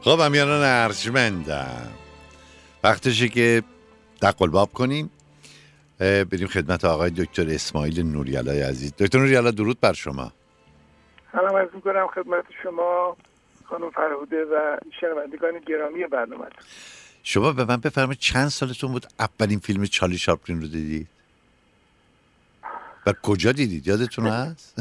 خب امیران ارجمندم، وقتشه که دقلباب کنیم، بریم خدمت آقای دکتر اسماعیل نوری‌علی عزیز. دکتر نوری‌علی درود بر شما. سلام عرض می‌کنم خدمت شما خانم فرهوده و شنوندگان گرامی برنامه. شما به من بفرمایید چند سالتون بود اولین فیلم چارلی چاپلین رو دیدید؟ و کجا دیدید؟ یادتون هست؟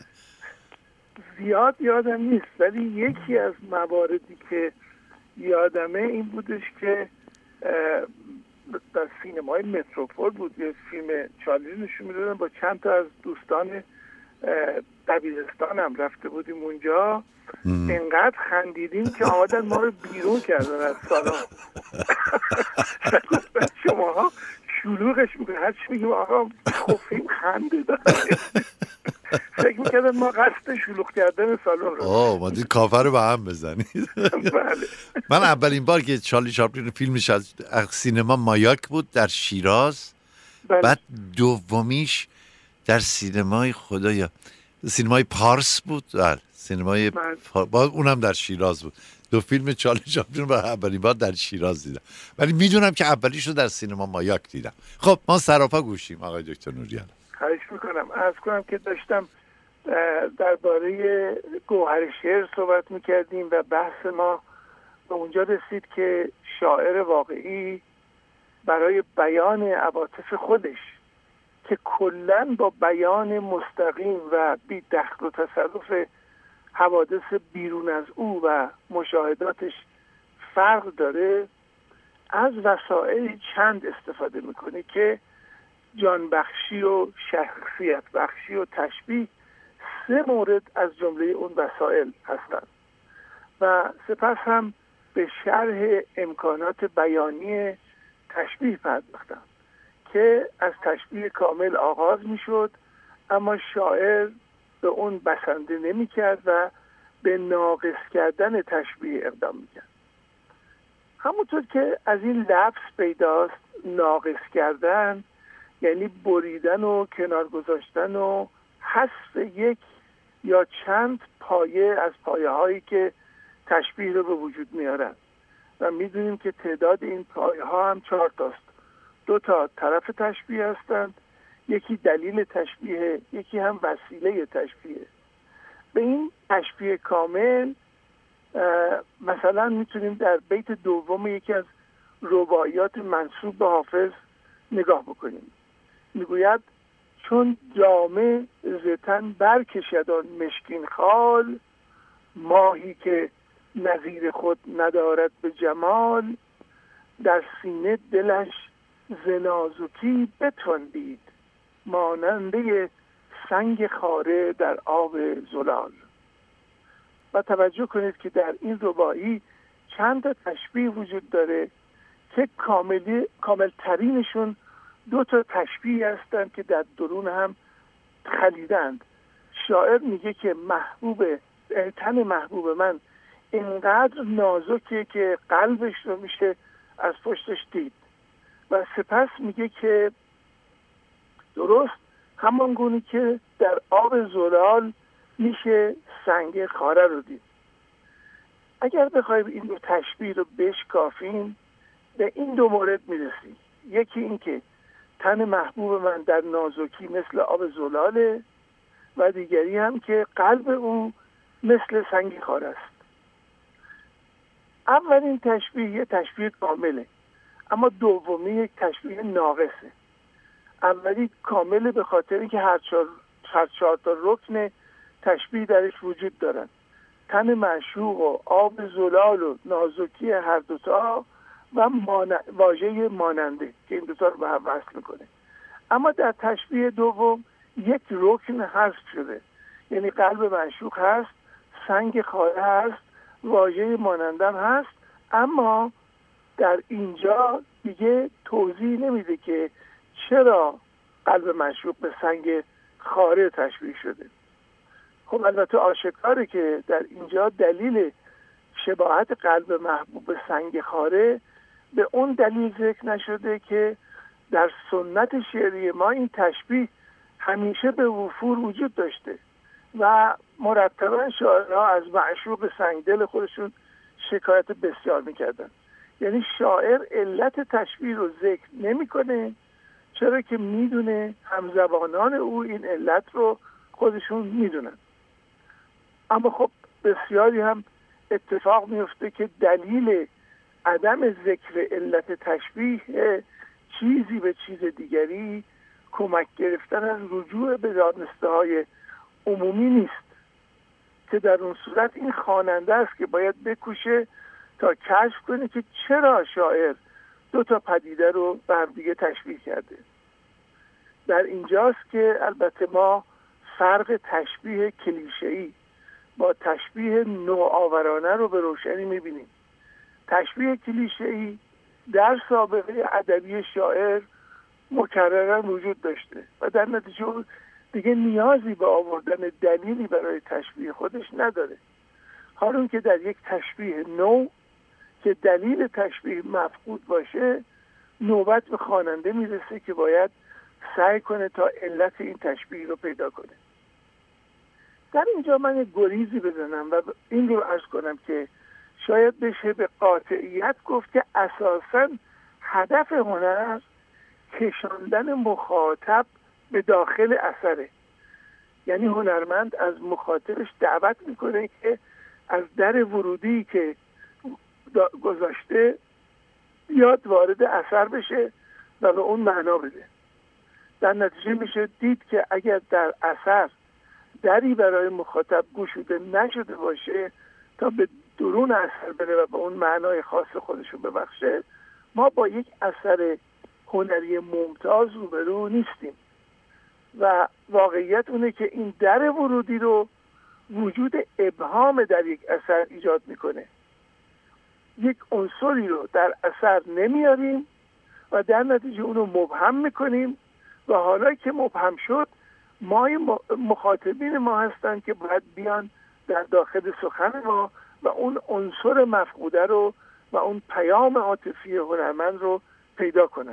زیاد یادم نیست، ولی یکی از مواردی که یادمه این بودش که در سینمای متروپول بود، یه فیلم چارلی نشون میدادن، با چند تا از دوستان دبیرستانم رفته بودیم اونجا. انقدر خندیدیم که آمدن ما رو بیرون کردن از سالن. گفتن شماها شلوغش میکنه، هر چی میگیم آقا خفیم خنده داره. فکر میکردن ما قصد شلوغ کردن سالن رو ما دید کافه رو به هم بزنید. بله. من اولین بار که چارلی چاپلین فیلمش از سینما مایاک بود در شیراز، بله. بعد دومیش در سینمای سینمای پارس بود، سینمای اونم در شیراز بود. دو فیلم چارلی چاپلین رو اولین بار در شیراز دیدم، ولی میدونم که اولیش رو در سینما مایاک دیدم. خب ما سراپا گوشیم آقای دکتر نوری‌علی. خواهش میکنم. عرض کنم که داشتم درباره گوهر شعر صحبت میکردیم و بحث ما به اونجا رسید که شاعر واقعی برای بیان عواطف خودش که کلاً با بیان مستقیم و بی دخل و تصرف حوادث بیرون از او و مشاهداتش فرق داره، از وسایل چند استفاده میکنه که جان بخشی و شخصیت بخشی و تشبیه 3 مورد از جمله اون وسایل هستند و سپس هم به شرح امکانات بیانی تشبیه پرداختم که از تشبیه کامل آغاز میشد، اما شاعر به اون بسنده نمی کرد و به ناقص کردن تشبیه اقدام می کرد. همونطور که از این لفظ پیداست، ناقص کردن یعنی بریدن و کنار گذاشتن و حذف یک یا چند پایه از پایه هایی که تشبیه رو به وجود میارن و میدونیم که تعداد این پایه ها هم 4 تاست. 2 تا طرف تشبیه هستند، یکی دلیل تشبیه، یکی هم وسیله تشبیه. به این تشبیه کامل مثلا میتونیم در بیت دوم یکی از رباعیات منسوب به حافظ نگاه بکنیم. میگوید چون جامه زتن برکشد آن مشکین خال، ماهی که نظیر خود ندارد به جمال، در سینه دلش ز نازکی بتوندید، ماننده سنگ خاره در آب زلال. و توجه کنید که در این رباعی چند تا تشبیه وجود داره که کامل ترینشون 2 تا تشبیه هستند که در درون هم خلیدند. شاعر میگه که تن محبوب من اینقدر نازکه که قلبش رو میشه از پشتش دید، و سپس میگه که درست همان گونه که در آب زلال میشه سنگ خاره رو دید. اگر بخوایم این 2 تشبیه رو بشکافیم به این 2 مورد میرسیم. یکی این که تن محبوب من در نازکی مثل آب زلاله و دیگری هم که قلب او مثل سنگ خاره است. اولین تشبیه یه تشبیه کامله، اما دومی یک تشبیه ناقصه. اولی کامله به خاطر اینکه هر 4 تا رکن تشبیه درش وجود دارن: تن معشوق و آب زلال و نازکی هر 2 تا و واژه ماننده که این 2 تا رو به هم وصل میکنه. اما در تشبیه دوم یک رکن حذف شده، یعنی قلب معشوق هست، سنگ خاره هست، واژه ماننده هست، اما در اینجا دیگه توضیح نمیده که چرا قلب معشوق به سنگ خاره تشبیه شده. خب البته آشکاره که در اینجا دلیل شباهت قلب محبوب به سنگ خاره به اون دلیل ذکر نشده که در سنت شعری ما این تشبیه همیشه به وفور وجود داشته و مرتبا شاعرها از معشوق سنگدل خودشون شکایت بسیار میکردن. یعنی شاعر علت تشبیه رو ذکر نمیکنه، چرا که میدونه همزبانان او این علت رو خودشون میدونن. اما خب بسیاری هم اتفاق میفته که دلیل عدم ذکر علت تشبیه چیزی به چیز دیگری کمک گرفتن از رجوع به دانسته‌های عمومی نیست، که در اون صورت این خواننده است که باید بکوشه تا کشف کنه که چرا شاعر دو تا پدیده رو به هم دیگه تشبیه کرده. در اینجاست که البته ما فرق تشبیه کلیشه‌ای با تشبیه نوآورانه رو به روشنی می‌بینیم. تشبیه کلیشه‌ای در سابقه ادبی شاعر مکررا وجود داشته و در نتیجه دیگه نیازی به آوردن دلیلی برای تشبیه خودش نداره. حالا که در یک تشبیه نو که دلیل تشبیه مفقود باشه، نوبت به خواننده میرسه که باید سعی کنه تا علت این تشبیه رو پیدا کنه. در اینجا من یک گریزی بزنم و این رو عرض کنم که شاید بشه به قاطعیت گفت که اساساً هدف هنر کشاندن مخاطب به داخل اثره. یعنی هنرمند از مخاطبش دعوت میکنه که از در ورودی که گذاشته بیاد وارد اثر بشه و به اون معنا بده. در نتیجه میشه دید که اگر در اثر دری برای مخاطب گشوده نشده باشه تا به درون اثر بره و به اون معنای خاص خودشو ببخشه، ما با یک اثر هنری ممتاز روبرو نیستیم. و واقعیت اونه که این در ورودی رو وجود ابهام در یک اثر ایجاد میکنه. یک عنصری رو در اثر نمیاریم و در نتیجه اونو مبهم میکنیم و حالا که مبهم شد مخاطبین ما هستن که باید بیان در داخل سخن ما و اون عنصر مفقوده رو و اون پیام عاطفی هنرمند رو پیدا کنن.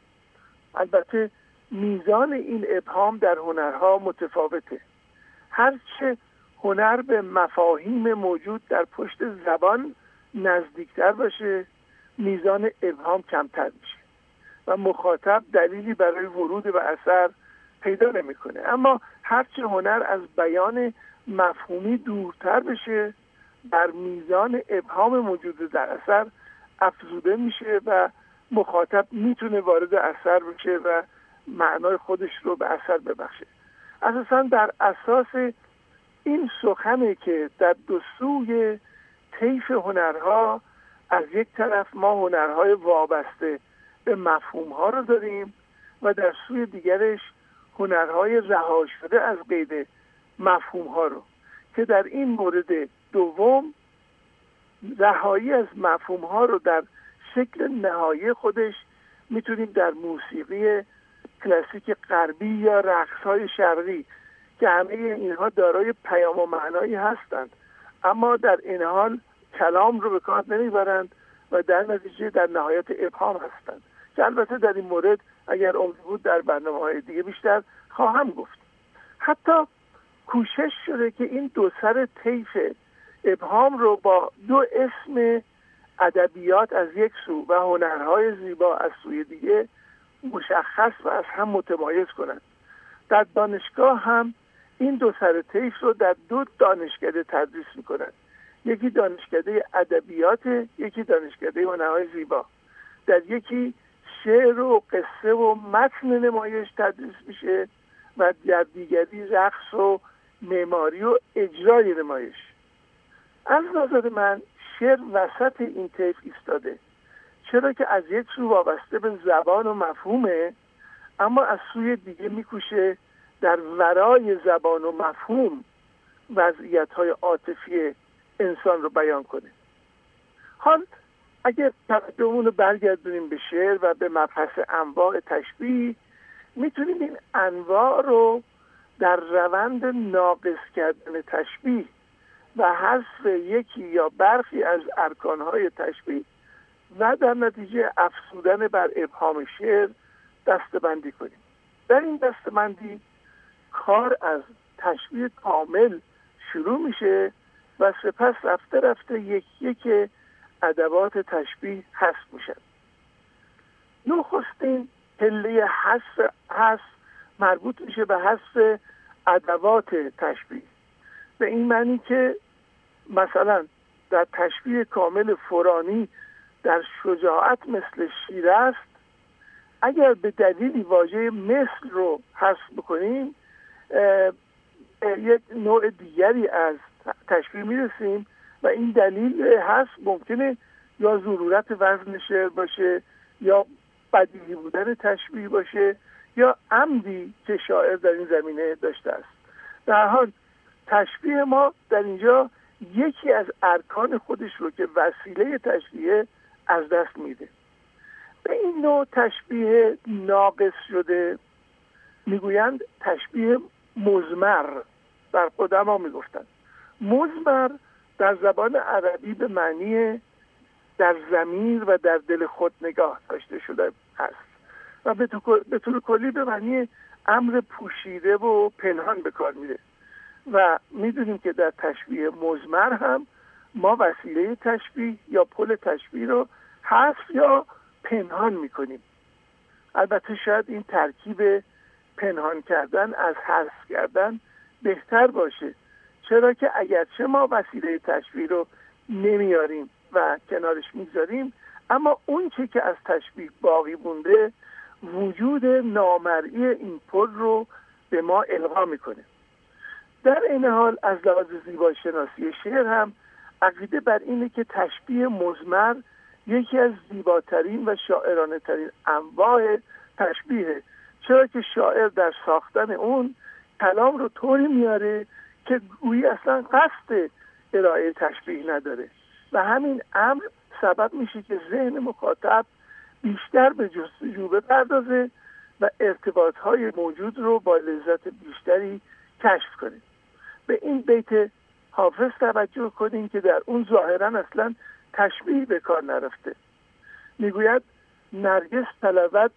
البته میزان این ابهام در هنرها متفاوته. هرچه هنر به مفاهیم موجود در پشت زبان نزدیکتر باشه، میزان ابهام کمتر میشه و مخاطب دلیلی برای ورود به اثر پیدا نمیکنه. اما هرچه هنر از بیان مفهومی دورتر بشه، بر میزان ابهام موجود در اثر افزوده میشه و مخاطب میتونه وارد اثر بشه و معنای خودش رو به اثر ببخشه. اساساً در اساس این سخنه که در دو سوی طیف هنرها، از یک طرف ما هنرهای وابسته به مفهومها رو داریم و در سوی دیگرش هنرهای رها شده از قید مفهومها رو، که در این مورد دوم رهایی از مفهومها رو در شکل نهایی خودش میتونیم در موسیقی کلاسیک غربی یا رقص‌های شرقی که همه اینها دارای پیام و معنایی هستند اما در این حال کلام رو به کار نمیبرند و در نتیجه در نهایت ابهام هستند، که البته در این مورد اگر عمری بود در برنامه‌های دیگه بیشتر خواهم گفت. حتی کوشش شده که این دو سر طیف ابهام رو با دو اسم ادبیات از یک سو و هنرهای زیبا از سوی دیگه مشخص و از هم متمایز کنند. در دانشگاه هم این دو سر طیف رو در دو دانشکده تدریس میکنند. یکی دانشکده ادبیات، یکی دانشکده هنرهای زیبا. در یکی شعر و قصه و متن نمایش تدریس میشه و در دیگری رقص و معماری و اجرای نمایش. از نظر من شعر وسط این طیف ایستاده، چرا که از یک سو وابسته به زبان و مفهومه، اما از سوی دیگه میکوشه در ورای زبان و مفهوم وضعیت‌های عاطفی انسان رو بیان کنه. حال اگر توجهمون رو برگردونیم به شعر و به مبحث انواع تشبیه، میتونیم این انواع رو در روند ناقص کردن تشبیه و حذف یکی یا برخی از ارکانهای تشبیه و در نتیجه افزودن بر ابهام شعر دسته‌بندی کنیم. در این دسته‌بندی کار از تشبیه کامل شروع میشه و سپس رفته رفته یک ادوات تشبیه حذف میشن. نخستین پله حذف مربوط میشه به حذف ادوات تشبیه، به این معنی که مثلا در تشبیه کامل فورانی در شجاعت مثل شیر است، اگر به دلیلی واژه مثل رو حذف بکنیم یک نوع دیگری از تشبیه میرسیم و این دلیل حذف ممکنه یا ضرورت وزن شعر باشه یا بدیهی بودن تشبیه باشه یا عمدی که شاعر در این زمینه داشته است. در حال تشبیه ما در اینجا یکی از ارکان خودش رو که وسیله تشبیه از دست میده. به این نوع تشبیه ناقص شده میگویند تشبیه مضمر. در قدما میگفتند مضمر در زبان عربی به معنی در ضمیر و در دل خود نگاه داشته شده است و به طور کلی به معنی امر پوشیده و پنهان به کار میره و میدونیم که در تشبیه مضمر هم ما وسیله تشبیه یا پل تشبیه رو حذف یا پنهان میکنیم. البته شاید این ترکیب پنهان کردن از حذف کردن بهتر باشه، چرا که اگرچه ما وسیله تشبیه رو نمیاریم و کنارش میذاریم، اما اون چی که از تشبیه باقی مونده وجود نامرئی این پل رو به ما القا میکنه. در این حال از لحاظ زیباشناسی شعر هم عقیده بر اینه که تشبیه مضمر یکی از زیباترین و شاعرانه ترین انواع تشبیه، چرا که شاعر در ساختن اون کلام رو طوری میاره که گویی اصلا قصد ارائه تشبیه نداره و همین امر سبب میشه که ذهن مخاطب بیشتر به جستجو بپردازه و ارتباطهای موجود رو با لذت بیشتری کشف کنه. به این بیت حافظ توجه کنیم که در اون ظاهرا اصلا تشبیه به کار نرفته. میگوید نرگس طلبد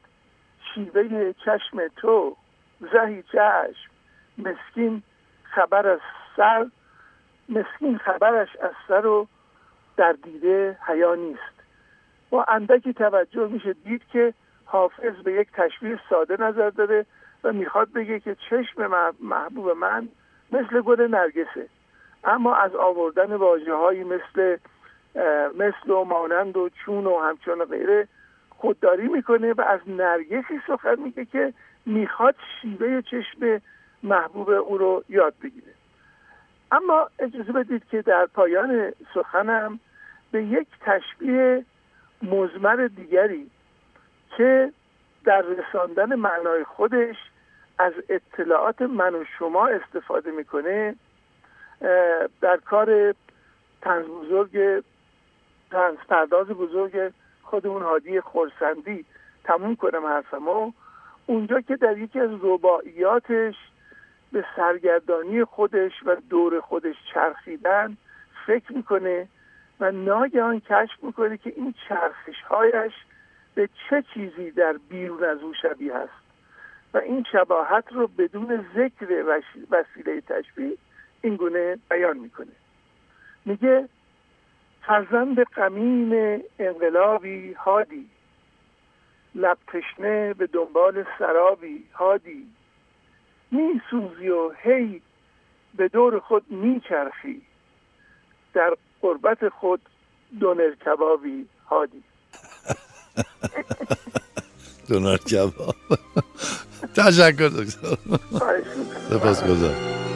شیوه چشم تو، زهی چشم مسکین خبرش از سر و در دیده حیا نیست. با اندکی توجه میشه دید که حافظ به یک تشبیه ساده نظر داره و میخواد بگه که چشم محبوب من مثل گل نرگسه، اما از آوردن واژه‌هایی مثل و مانند و چون و همچون و غیره خودداری میکنه و از نرگسی سخن میگه که میخواد شیوه چشم محبوب او رو یاد بگیره. اما اجازه بدید که در پایان سخنم به یک تشبیه مضمر دیگری که در رساندن معنای خودش از اطلاعات من و شما استفاده میکنه در کار طنز پرداز بزرگ خودمون هادی خرسندی تموم کنم حرفمو، اونجا که در یکی از رباعیاتش به سرگردانی خودش و دور خودش چرخیدن فکر میکنه و ناگهان کشف میکنه که این چرخش‌هایش به چه چیزی در بیرون از او شبیه است و این شباهت رو بدون ذکر وسیله تشبیه این گونه بیان میکنه. میگه فرزند غمین انقلابی هادی، لب تشنه به دنبال سرابی هادی، می سوزی و هی به دور خود می چرخی، در قربت خود دونر کبابی هادی. دونر کباب. تشکر دکتر. سپاسگزارم.